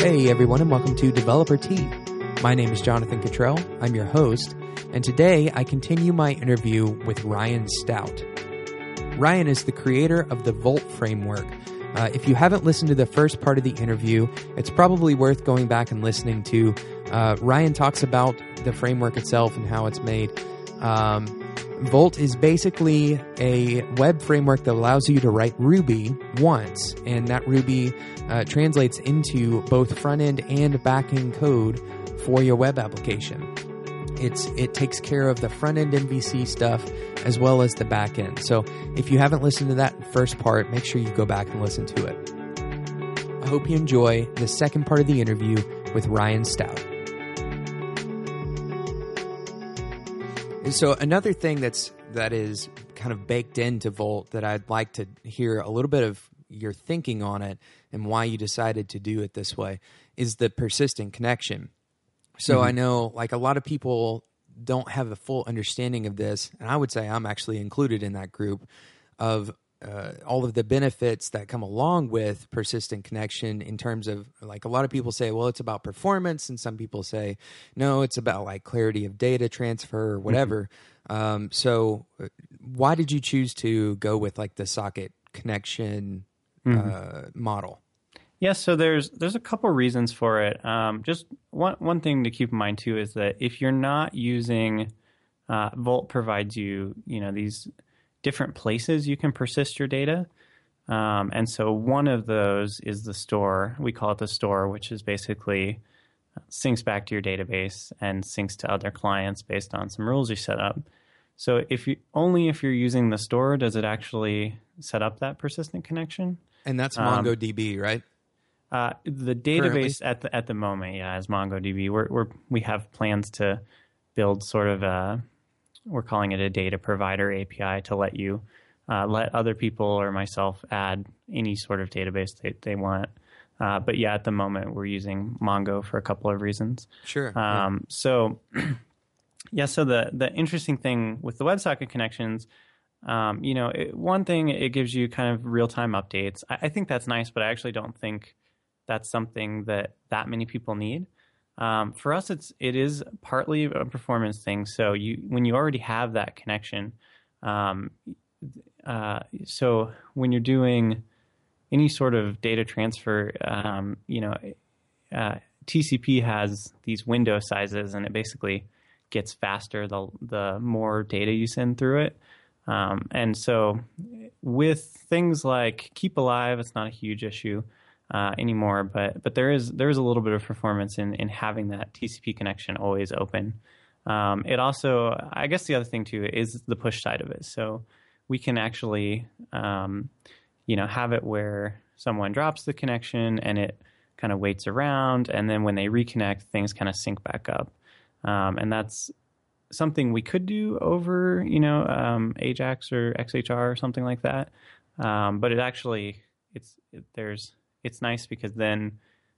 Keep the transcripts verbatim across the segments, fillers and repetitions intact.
Hey everyone, and welcome to Developer Tea. My name is Jonathan Cottrell. I'm your host, and today I continue my interview with Ryan Stout. Ryan is the creator of the Volt framework. Uh, if you haven't listened to the first part of the interview, it's probably worth going back and listening to. Uh, Ryan talks about the framework itself and how it's made. Um, Volt is basically a web framework that allows you to write Ruby once, and that Ruby uh, translates into both front-end and back-end code for your web application. It's It takes care of the front-end M V C stuff as well as the back-end. So if you haven't listened to that first part, make sure you go back and listen to it. I hope you enjoy the second part of the interview with Ryan Stout. So another thing that's that is kind of baked into Volt that I'd like to hear a little bit of your thinking on it and why you decided to do it this way is the persistent connection. So mm-hmm. I know like a lot of people don't have a full understanding of this, and I would say I'm actually included in that group of uh, all of the benefits that come along with persistent connection in terms of like a lot of people say, well, it's about performance, and some people say, no, it's about like clarity of data transfer or whatever. Mm-hmm. Um, so why did you choose to go with like the socket connection mm-hmm. uh, model? Yeah, so there's there's a couple reasons for it. Um, just one one thing to keep in mind too is that if you're not using uh, Volt provides you you know these different places you can persist your data, um, and so one of those is the store. We call it the store, which is basically syncs back to your database and syncs to other clients based on some rules you set up. So if you only if you're using the store does it actually set up that persistent connection. And that's MongoDB, um, right? Uh, the database Currently? at the at the moment, yeah, is MongoDB. We're, we're we have plans to build sort of a, we're calling it a data provider A P I to let you uh, let other people or myself add any sort of database they, they want. Uh, but yeah, at the moment we're using Mongo for a couple of reasons. Sure. Um, yeah. So yeah, so the the interesting thing with the WebSocket connections. Um, you know, it, one thing, it gives you kind of real-time updates. I, I think that's nice, but I actually don't think that's something that that many people need. Um, for us, it's it is partly a performance thing. So you when you already have that connection, um, uh, so when you're doing any sort of data transfer, um, you know, uh, T C P has these window sizes, and it basically gets faster the the more data you send through it. Um, and so with things like Keep Alive, it's not a huge issue uh, anymore, but but there is there is a little bit of performance in, in having that T C P connection always open. Um, it also, I guess the other thing too is the push side of it. So we can actually, um, you know, have it where someone drops the connection and it kind of waits around, and then when they reconnect, things kind of sync back up. Um, and that's something we could do over, you know, um, Ajax or X H R or something like that. Um, but it actually, it's it, there's it's nice because then,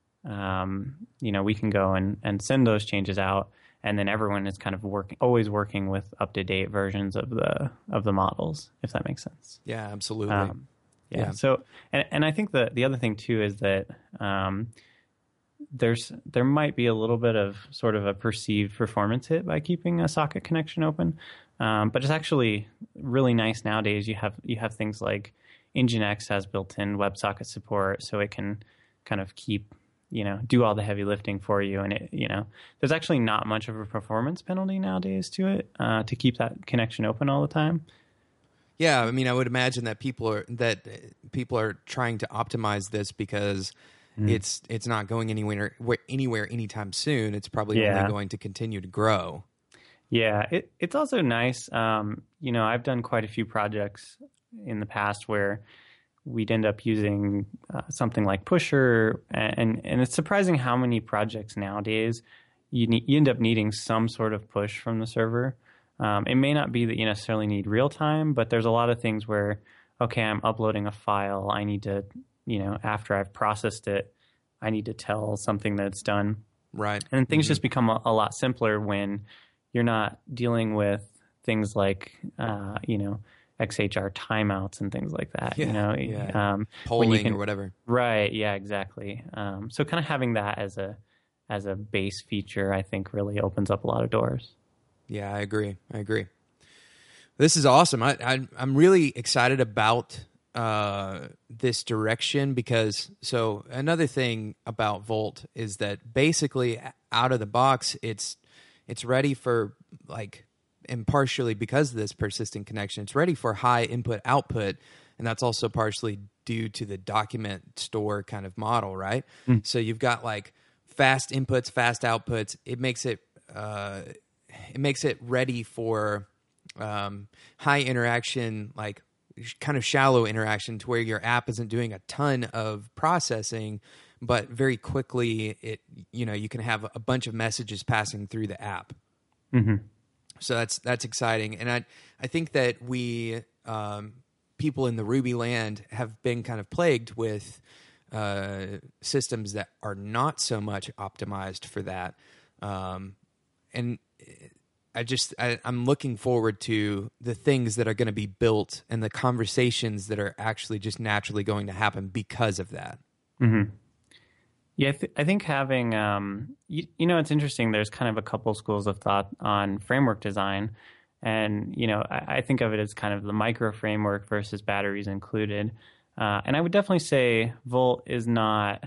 um, you know, we can go and, and send those changes out, and then everyone is kind of working, always working with up to date versions of the of the models, if that makes sense. Yeah, absolutely. Um, yeah. yeah. So, and and I think the the other thing too is that. Um, There's there might be a little bit of sort of a perceived performance hit by keeping a socket connection open, um, but it's actually really nice nowadays. You have you have things like Nginx has built-in WebSocket support, so it can kind of keep you know do all the heavy lifting for you, and it you know there's actually not much of a performance penalty nowadays to it uh, to keep that connection open all the time. Yeah, I mean, I would imagine that people are that people are trying to optimize this because. Mm. It's it's not going anywhere anywhere anytime soon. It's probably yeah. only going to continue to grow. Yeah, it, it's also nice. Um, you know, I've done quite a few projects in the past where we'd end up using uh, something like Pusher, and and it's surprising how many projects nowadays you need, you end up needing some sort of push from the server. Um, it may not be that you necessarily need real time, but there's a lot of things where okay, I'm uploading a file, I need to. You know, after I've processed it, I need to tell something that it's done. Right. And things mm-hmm. just become a, a lot simpler when you're not dealing with things like, uh, you know, X H R timeouts and things like that. Yeah, you know, yeah. um, Polling when you can, or whatever. Right. Yeah, exactly. Um, so kind of having that as a, as a base feature, I think really opens up a lot of doors. Yeah, I agree. I agree. This is awesome. I, I I'm really excited about uh, this direction because so another thing about Volt is that basically out of the box, it's it's ready for like, and partially because of this persistent connection, it's ready for high input output, and that's also partially due to the document store kind of model, right? Mm. So you've got like fast inputs, fast outputs. It makes it uh, it makes it ready for um, high interaction, like kind of shallow interaction, to where your app isn't doing a ton of processing, but very quickly it you know you can have a bunch of messages passing through the app. Mm-hmm. So that's that's exciting, and I I think that we um, people in the Ruby land have been kind of plagued with uh, systems that are not so much optimized for that, um, and I just I, I'm looking forward to the things that are going to be built and the conversations that are actually just naturally going to happen because of that. Mm-hmm. Yeah, I, th- I think having, um, you, you know, it's interesting. There's kind of a couple schools of thought on framework design. And, you know, I, I think of it as kind of the micro framework versus batteries included. Uh, and I would definitely say Volt is not,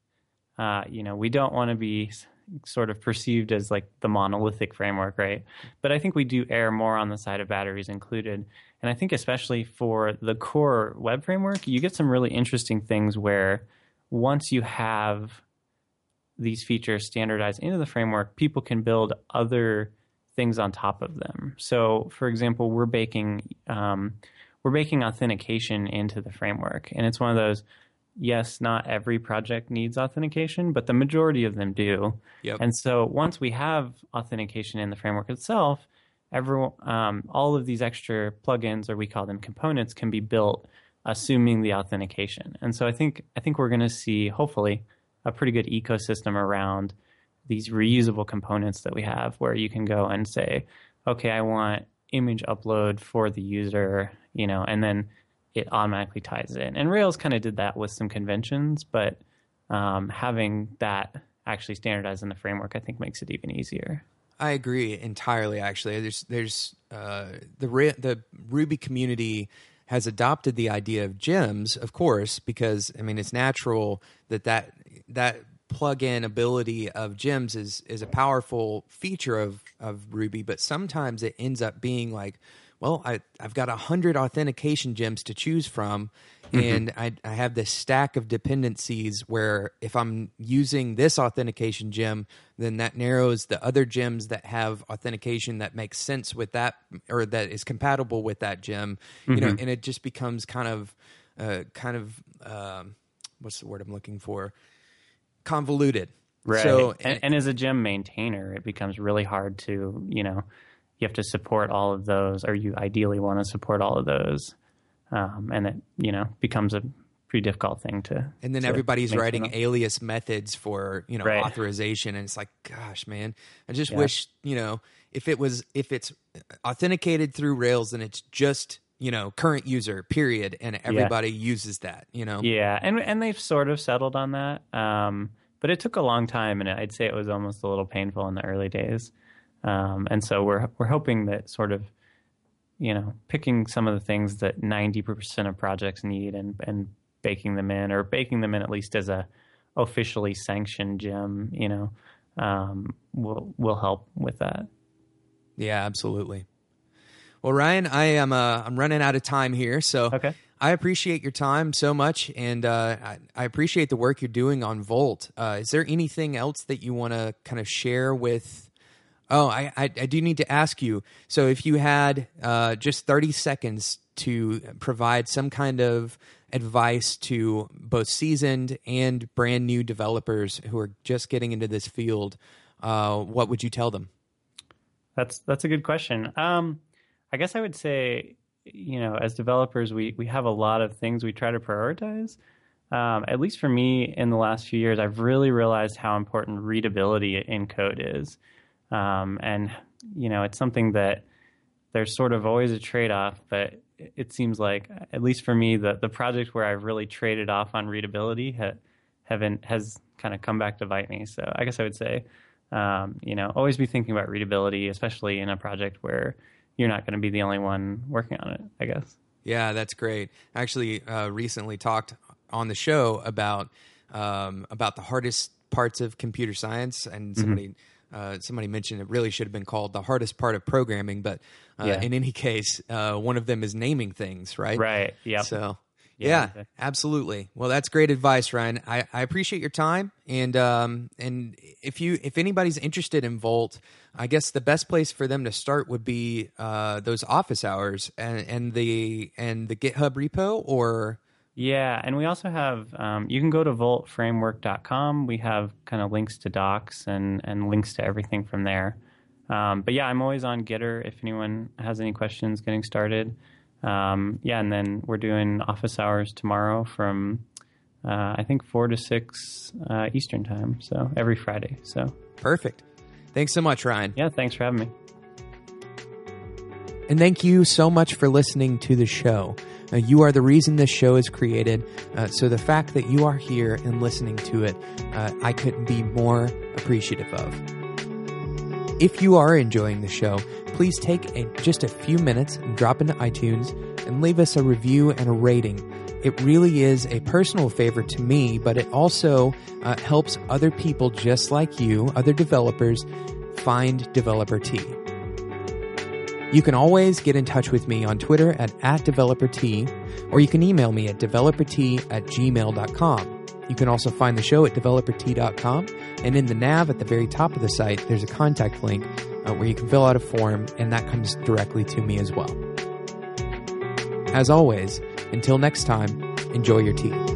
uh, you know, we don't want to be sort of perceived as like the monolithic framework, right? But I think we do err more on the side of batteries included. And I think especially for the core web framework, you get some really interesting things where once you have these features standardized into the framework, people can build other things on top of them. So, for example, we're baking um, we're baking authentication into the framework, and it's one of those. Yes, not every project needs authentication, but the majority of them do. Yep. And so, once we have authentication in the framework itself, everyone, um, all of these extra plugins, or we call them components, can be built assuming the authentication. And so I think I think we're going to see, hopefully, a pretty good ecosystem around these reusable components that we have, where you can go and say, okay, I want image upload for the user, you know, and then it automatically ties in. And Rails kind of did that with some conventions, but um, having that actually standardized in the framework, I think, makes it even easier. I agree entirely. Actually, there's there's uh, the the Ruby community has adopted the idea of gems, of course, because I mean it's natural that that that plug-in ability of gems is is a powerful feature of of Ruby, but sometimes it ends up being like, well, I, I've got a hundred authentication gems to choose from, and mm-hmm. I, I have this stack of dependencies where if I'm using this authentication gem, then that narrows the other gems that have authentication that makes sense with that, or that is compatible with that gem, mm-hmm. you know, and it just becomes kind of, uh, kind of, um, what's the word I'm looking for? Convoluted. Right. So, and, and as a gem maintainer, it becomes really hard to, you know, you have to support all of those, or you ideally want to support all of those. Um, and it, you know, becomes a pretty difficult thing to. And then to everybody's writing alias methods for, you know, right. authorization. And it's like, gosh, man, I just yeah. wish, you know, if it was, if it's authenticated through Rails, then it's just, you know, current user, period. And everybody yeah. uses that, you know? Yeah. And, and they've sort of settled on that. Um, but it took a long time, and I'd say it was almost a little painful in the early days. Um, and so we're we're hoping that sort of, you know, picking some of the things that ninety percent of projects need and, and baking them in, or baking them in at least as a officially sanctioned gem, you know, um, will will help with that. Yeah, absolutely. Well, Ryan, I am uh, I'm running out of time here, so okay. I appreciate your time so much, and uh, I, I appreciate the work you're doing on Volt. Uh, is there anything else that you want to kind of share with? Oh, I, I, I do need to ask you. So if you had uh, just thirty seconds to provide some kind of advice to both seasoned and brand new developers who are just getting into this field, uh, what would you tell them? That's that's a good question. Um, I guess I would say, you know, as developers, we, we have a lot of things we try to prioritize. Um, at least for me, in the last few years, I've really realized how important readability in code is. Um, and, you know, it's something that there's sort of always a trade-off, but it seems like, at least for me, the, the project where I've really traded off on readability ha, haven't, has kind of come back to bite me. So I guess I would say, um, you know, always be thinking about readability, especially in a project where you're not going to be the only one working on it, I guess. Yeah, that's great. I actually uh, recently talked on the show about um, about the hardest parts of computer science, and somebody mm-hmm. uh, somebody mentioned it really should have been called the hardest part of programming. But uh, yeah. in any case, uh, one of them is naming things, right? Right. Yeah. So. Yeah, yeah, absolutely. Well, that's great advice, Ryan. I, I appreciate your time, and um, and if you if anybody's interested in Volt, I guess the best place for them to start would be uh, those office hours and, and the and the GitHub repo, or yeah, and we also have um, you can go to volt framework dot com. We have kind of links to docs and and links to everything from there. Um, but yeah, I'm always on Gitter if anyone has any questions getting started. Um, yeah, and then we're doing office hours tomorrow from, uh, I think, four to six uh, Eastern time, so every Friday. So perfect. Thanks so much, Ryan. Yeah, thanks for having me. And thank you so much for listening to the show. Uh, you are the reason this show is created, uh, so the fact that you are here and listening to it, uh, I couldn't be more appreciative of. If you are enjoying the show, please take a, just a few minutes and drop into iTunes and leave us a review and a rating. It really is a personal favor to me, but it also uh, helps other people just like you, other developers, find Developer Tea. You can always get in touch with me on Twitter at, at DeveloperT, or you can email me at developertea at gmail dot com. You can also find the show at developer tea dot com, and in the nav at the very top of the site, there's a contact link uh, where you can fill out a form, and that comes directly to me as well. As always, until next time, enjoy your tea.